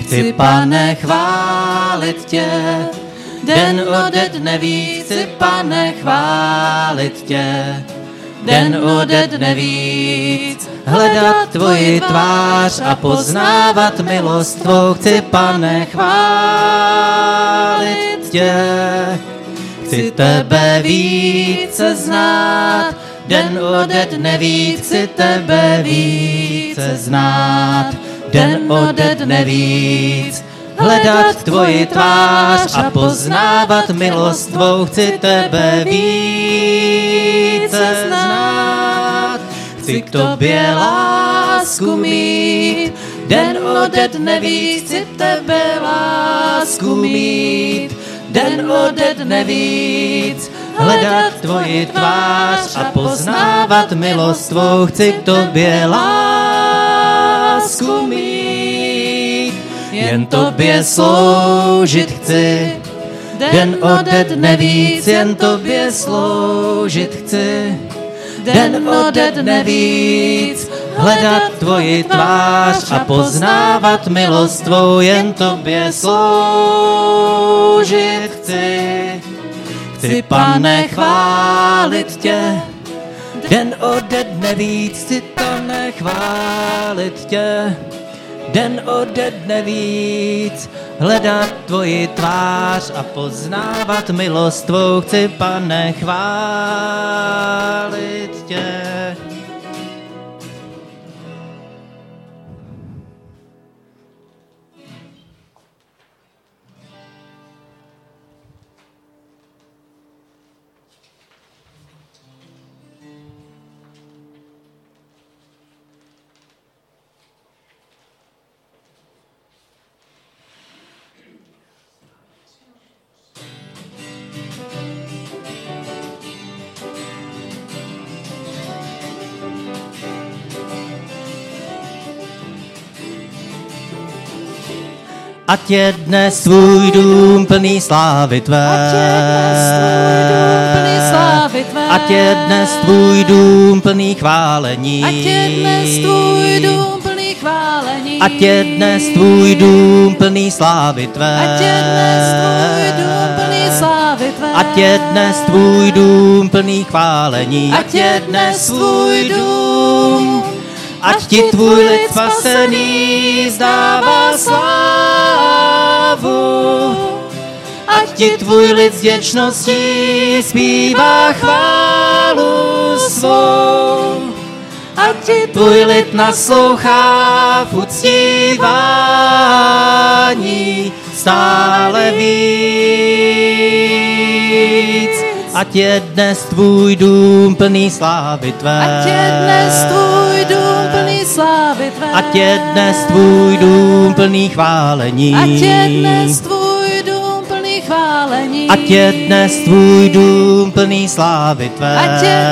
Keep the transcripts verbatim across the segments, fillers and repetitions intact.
Chci, Pane, chválit tě, den ode dne víc, chci, Pane, chválit tě, den ode dne víc. Hledat tvoji tvář a poznávat milost tvou, chci, Pane, chválit tě. Chci tebe více znát, den ode dne víc, chci tebe více znát, den ode dne víc. Hledat tvoji tvář a poznávat milost tvou, chci tebe více znát. Chci k tobě lásku mít, den ode dne víc, chci tebe lásku mít, den ode dne víc. Hledat tvoji tvář a poznávat milost tvou, chci k tobě lásku mít. Jen tobě sloužit chci, den ode dne víc, jen tobě sloužit chci, den ode dne víc. Hledat tvoji tvář a poznávat milost tvou, jen tobě sloužit chci. Chci, Pane, chválit tě, den ode dne víc, chci, Pane, chválit tě, den ode dne víc. Hledat tvoji tvář a poznávat milost tvou, chci, Pane, chválit tě. Ať je dnes tvůj dům plný slávy tvé. Ať je dnes tvůj dům plný chválení. Ať je dnes tvůj dům plný chválení. Ať je dnes tvůj dům plný slávy tvé. Ať je dnes tvůj dům plný slávy tvé. Ať je dnes tvůj dům plný chválení. Ať je dnes tvůj dům. Ať ti tvůj lid spasený vzdává slávu. Ať ti tvůj lid s vděčností zpívá chválu svou. Ať ti tvůj lid naslouchá v uctívání stále víc. Ať je dnes tvůj dům plný slávy tvé. Ať je dnes tvůj dům plný slávy tvé. Ať je dnes tvůj dům plný chválení. Ať je dnes tvůj dům plný chválení. Ať je dnes tvůj dům plný slávy tvé. Ať je...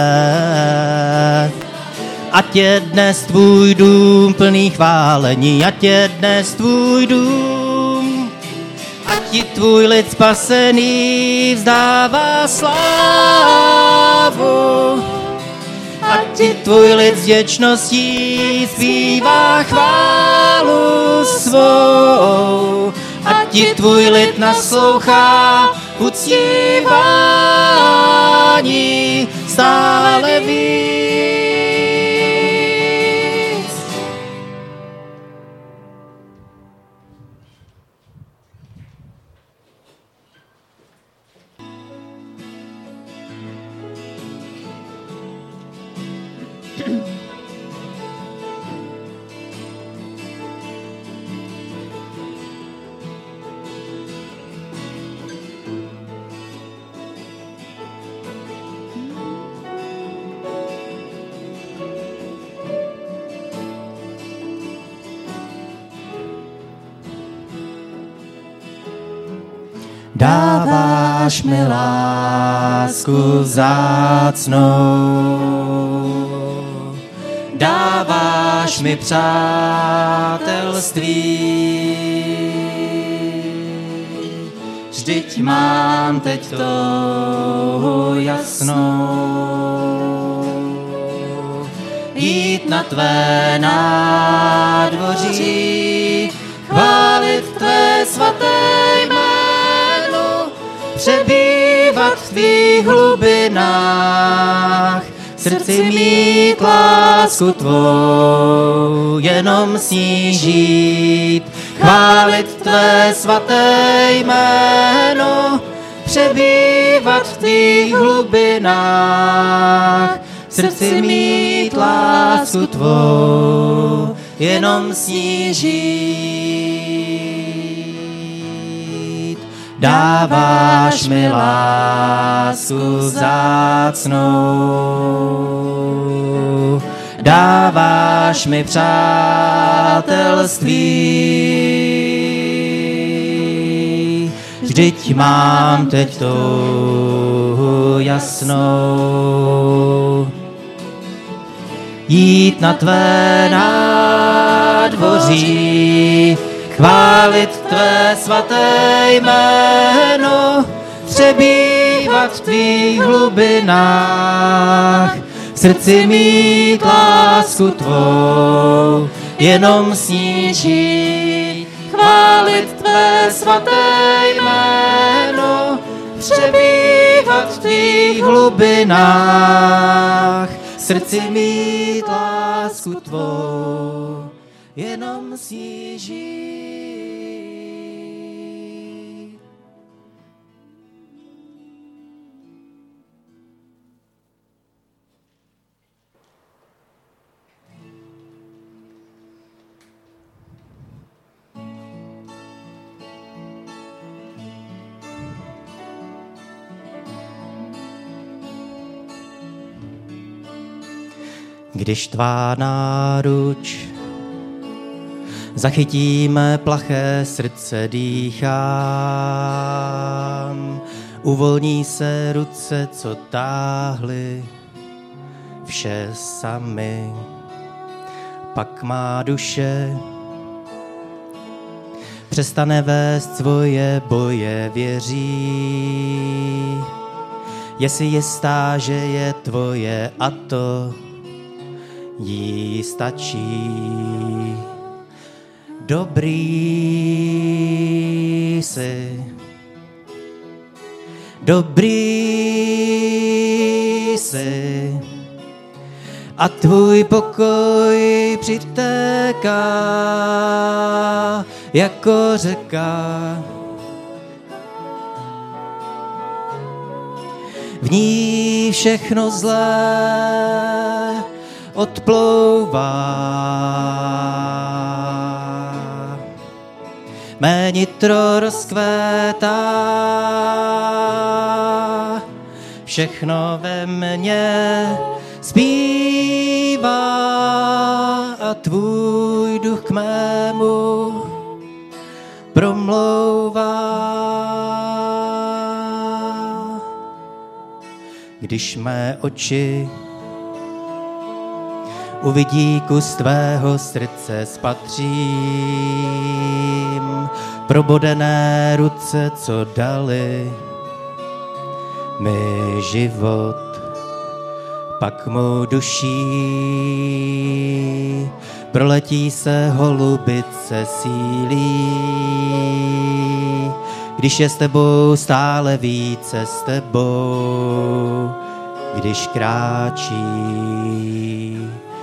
Ať je dnes tvůj dům plný chválení. Ať je dnes tvůj dům. Ať ti tvůj lid spasený vzdává slávu. Ať ti tvůj lid s vděčností zpívá chválu svou. Ať ti tvůj lid naslouchá v uctívání stále víc. Dáváš mi lásku vzácnou, dáváš mi přátelství. Vždyť mám teď touhu jasnou, jít na tvé nádvoří, chválit svaté jméno, přebývat v tvých hlubinách, v srdci mít lásku tvou, jenom s ní žít, chválit tvé svaté jméno, přebývat v tvých hlubinách, v srdci mít lásku tvou, jenom s ní žít. Dáváš mi lásku vzácnou, dáváš mi přátelství, vždyť mám teď touhu jasnou, jít na tvé nádvoří, chválit tvé svaté jméno, přebývat v tvých hlubinách, v srdci mít lásku tvou, jenom s ní žít, chválit tvé svaté jméno, přebývat v tvých hlubinách, v srdci mít lásku tvou, jenom s ní žít. Když tvá náruč zachytíme plaché srdce dýchám, uvolní se ruce, co táhly vše sami, pak má duše přestane vést svoje boje, věří, je si jistá, že je tvoje a to jí stačí. Dobrý jsi, dobrý jsi a tvůj pokoj přitéká jako řeka. V ní všechno zlé odplouvá. Mé nitro rozkvétá, všechno ve mně zpívá a tvůj duch k mému promlouvá. Když mé oči uvidí kus tvého srdce, spatřím probodené ruce, co dali mi život, pak mou duší proletí se holubice sílí. Když je s tebou stále více s tebou, když kráčí.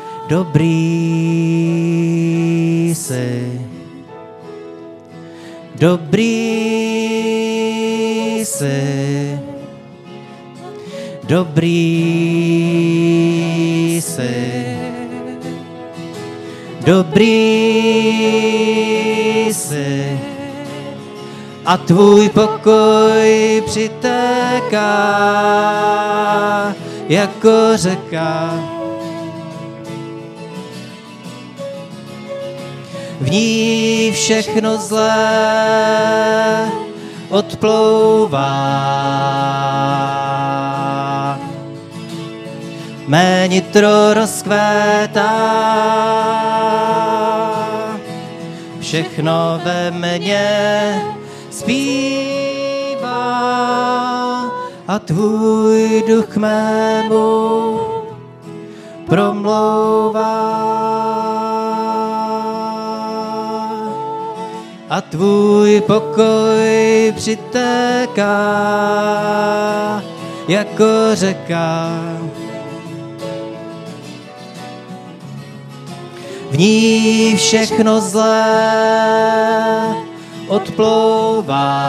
Dobrý jsi, dobrý jsi, dobrý jsi, dobrý jsi a tvůj pokoj přitéká jako řeka. V ní všechno zlé odplouvá. Mé nitro rozkvétá, všechno ve mně zpívá a tvůj duch k mému promlouvá. a tvůj pokoj přitéká jako řeka. V ní všechno zlé odplouvá.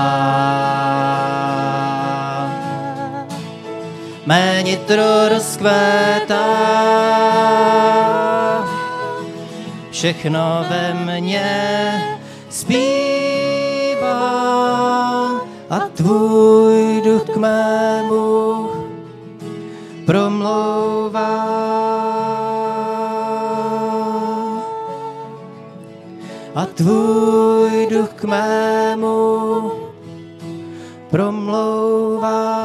Mé nitro rozkvétá, všechno ve mně zpívá a tvůj duch k mému promlouvá. A tvůj duch k mému promlouvá.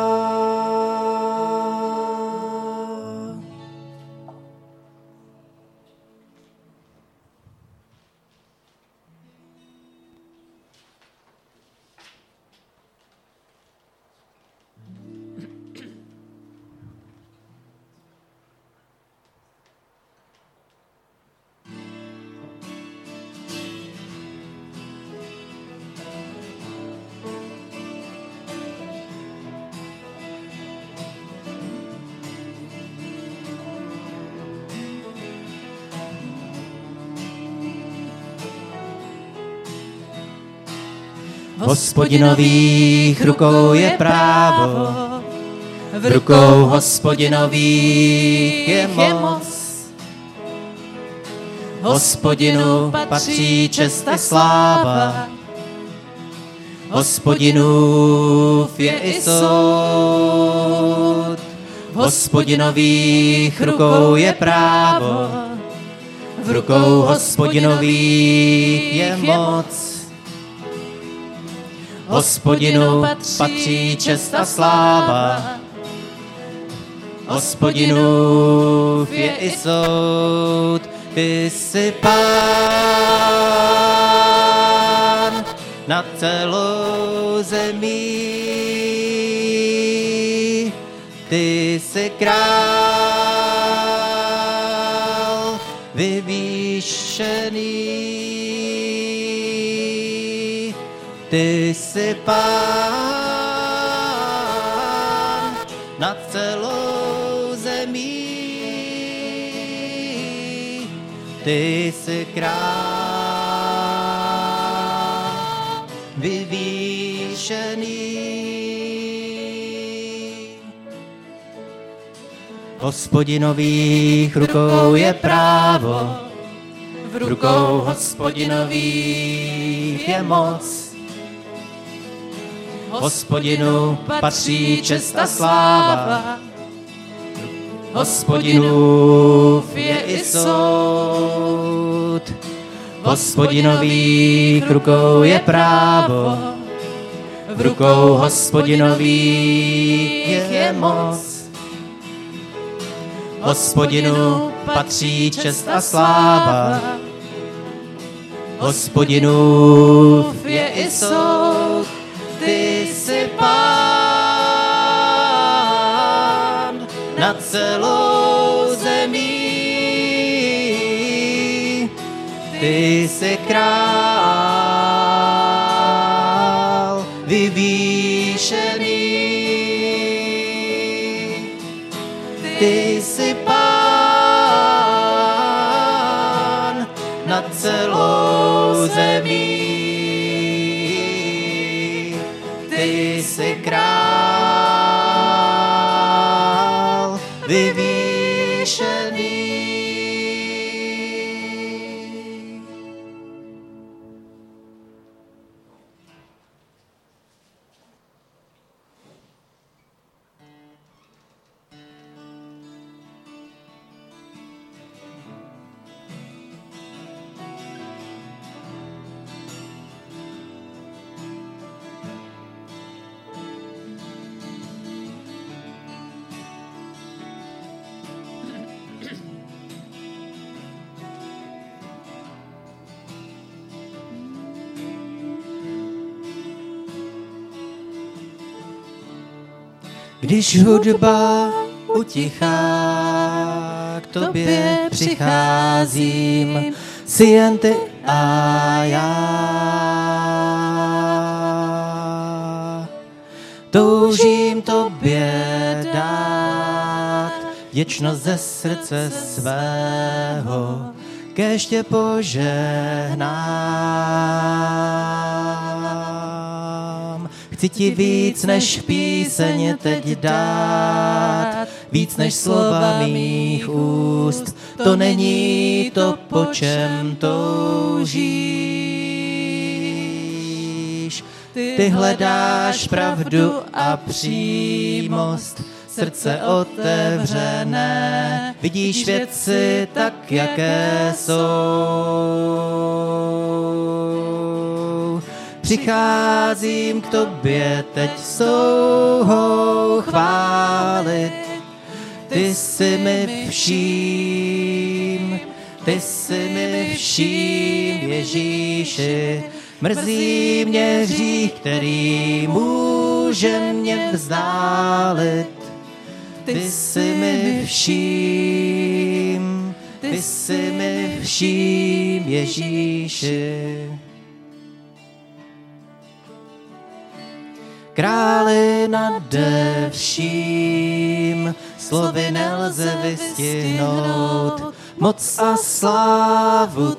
Hospodinových rukou je právo, v rukou Hospodinových je moc. Hospodinu patří čest a sláva, Hospodinův je i soud. V Hospodinových rukou je právo, v rukou Hospodinových je moc. Hospodinu patří čest a sláva, Hospodinův je i soud. Ty jsi Pán nad celou zemí, ty jsi král vyvýšený. Ty jsi Pán nad celou zemí, ty jsi král vyvýšený. Hospodinových rukou je právo, v rukou Hospodinových je moc. Hospodinu patří čest a sláva, Hospodinův je i soud. V Hospodinových rukou je právo, v rukou Hospodinových je moc. Hospodinu patří čest a sláva, Hospodinův je i soud. Ty jsi Pán nad celou zemí, ty jsi král vyvýšený. Ty jsi Pán nad celou zemí, ty jsi král vyvýšený. Když hudba utichá, k tobě přicházím, jsi jen ty a já. toužím tobě dát vděčnost ze srdce svého, kéž tě požehnám. Chci ti víc než píseň teď dát, víc než slova mých úst, to není to, po čem toužíš. Ty hledáš pravdu a přímost, srdce otevřené, vidíš věci tak, jaké jsou. Přicházím k tobě teď s touhou chválit, ty jsi mi vším, ty jsi mi vším, Ježíši. Mrzí mě hřích, který může mě vzdálit. Ty jsi mi vším, ty jsi mi vším, Ježíši. Králi nade vším, slovy nelze vystihnout, moc a slávu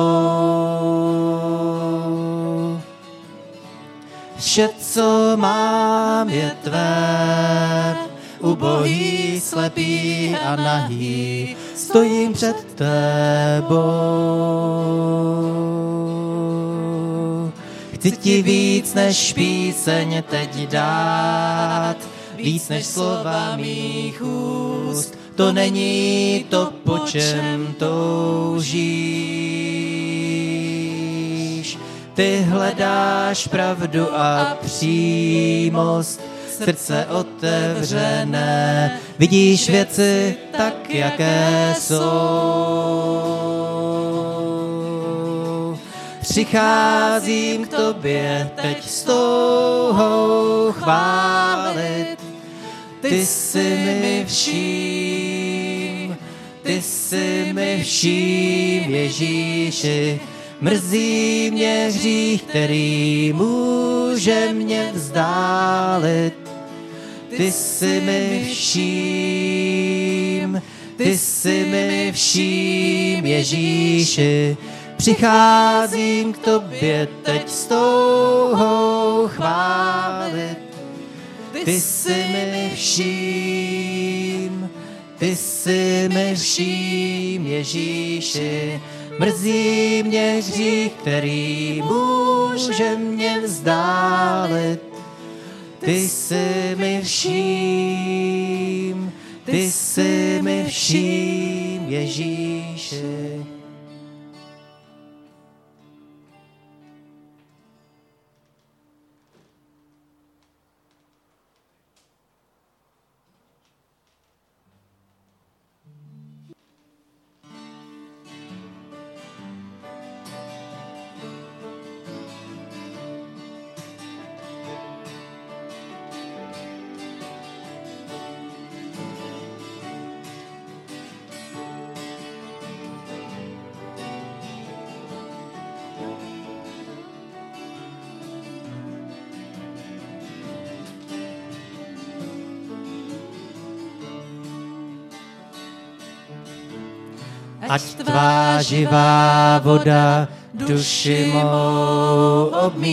tvou. Vše, co mám, je tvé, ubohý, slepý a nahý, stojím před tebou. Chci ti víc než píseň teď dát, víc než slova mých úst, to není to, po čem toužíš. Ty hledáš pravdu a přímost, srdce otevřené, vidíš věci tak, jaké jsou. Přicházím k tobě teď s touhou chválit, ty jsi mi vším, ty jsi mi vším, Ježíši. Mrzí mě hřích, který může mě vzdálit. Ty jsi mi vším, ty jsi mi vším, Ježíši. Přicházím k tobě teď s touhou chválit. Ty jsi mi vším, ty jsi mi vším, Ježíši. Mrzí mě hřích, který může mě vzdálit. Ty jsi mi vším, ty jsi mi vším, Ježíši. Ať tvá živá voda duši mou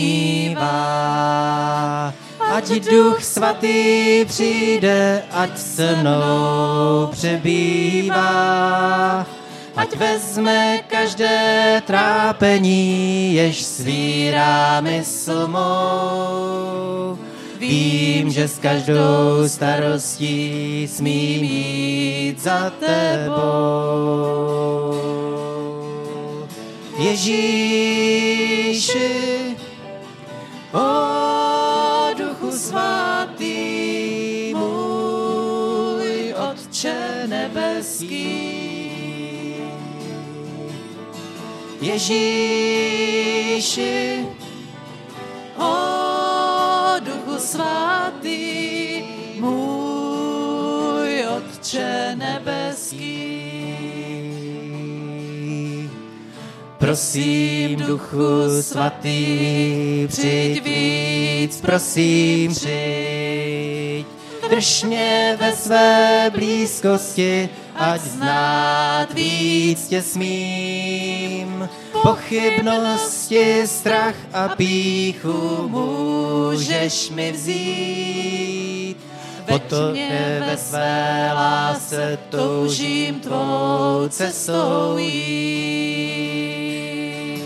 obmývá, ať Duch Svatý přijde, ať se mnou přebývá, ať vezme každé trápení, jež svírá mysl mou. Vím, že s každou starostí smím jít za tebou. Ježíši, o Duchu Svatý, můj Otče nebeský. Ježíši, o Duchu Svatý, můj Otče nebeský. Prosím, Duchu Svatý, přijď víc, prosím, přijď. Drž mě ve své blízkosti, ať znát víc tě smím. Pochybnosti, strach a pýchu můžeš mi vzít. Potom ve své lásce toužím tvou cestou jít.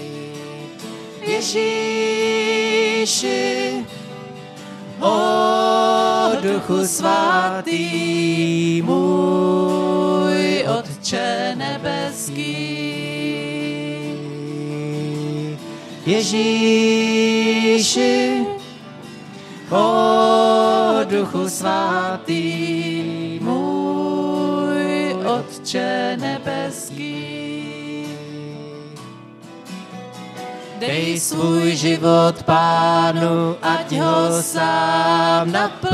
Ježíši, o Duchu Svatý, můj Otče nebeský. Ježíši, o Duchu Svatý, můj Otče nebeský. Dej svůj život Pánu, ať ho sám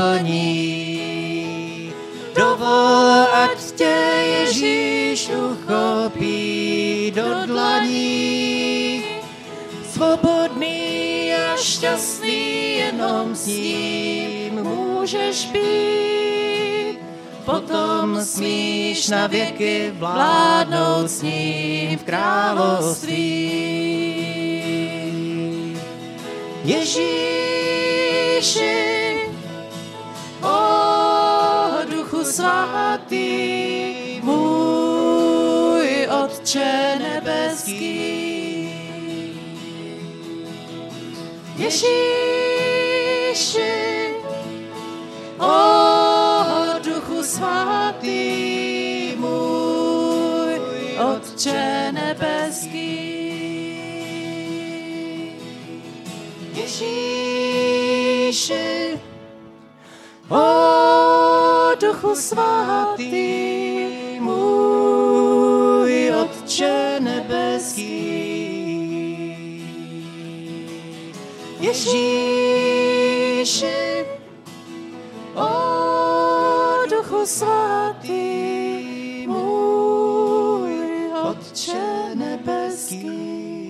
naplní. Dovol, ať tě Ježíš uchopí do dlaní. Svobodný a šťastný jenom s ním můžeš být. Potom smíš na věky vládnout s ním v království. Ježíši, o Duchu Svatý, můj Otče nebeský. Ježíši, o Duchu Svatý, můj Otče nebeský. Ježíši, o Duchu Svatý, můj Otče nebeský. Ježíši, o Duchu Svatý, můj Otče nebeský.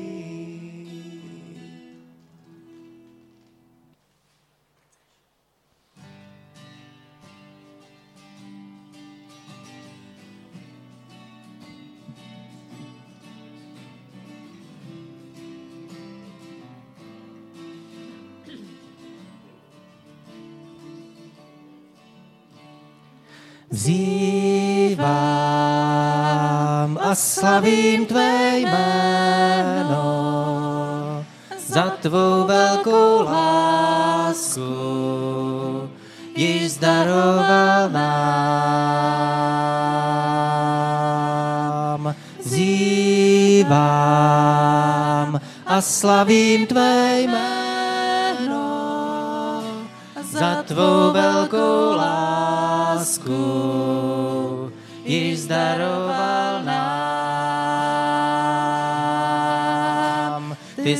Vzývám a slavím tvé jméno za tvou velkou lásku, již zdaroval nám. Vzývám a slavím tvé jméno za tvou velkou lásku, již zdaroval nám. Ty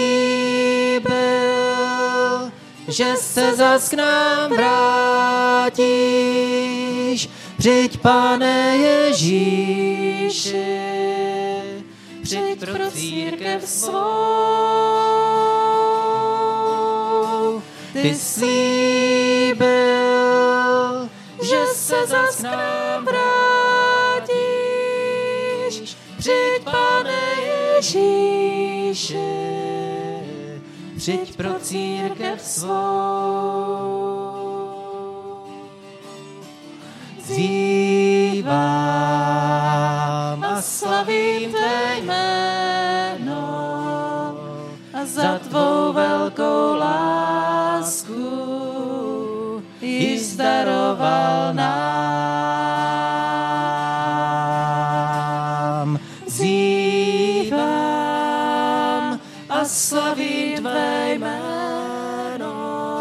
slíbil, že se zas k nám vrátíš. Přijď, Pane Ježíši, přijď pro církev svou. Ty slíbil, že se zas k nám vrátíš. Přijď, Pane Ježíši, přijď pro církev svou. Vzývám a slavím tvé jméno a za tvou velkou lásku již zdaroval nám. Vzývám a slavím tvé jméno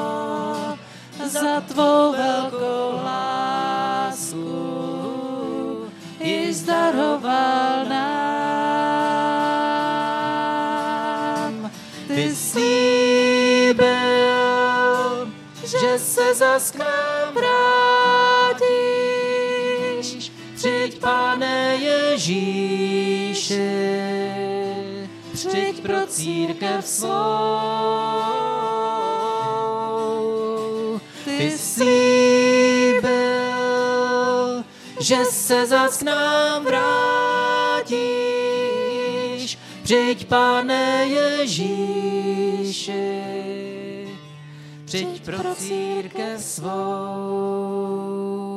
za tvou velkou lásku již zdaroval nám. Ty slíbil, že se zas k nám vrátíš. Přijď, Pane Ježíši, přijď pro církev svou. Ty slíbil, že se zas k nám vrátíš. Přijď, Pane Ježíši, přijď pro církev svou.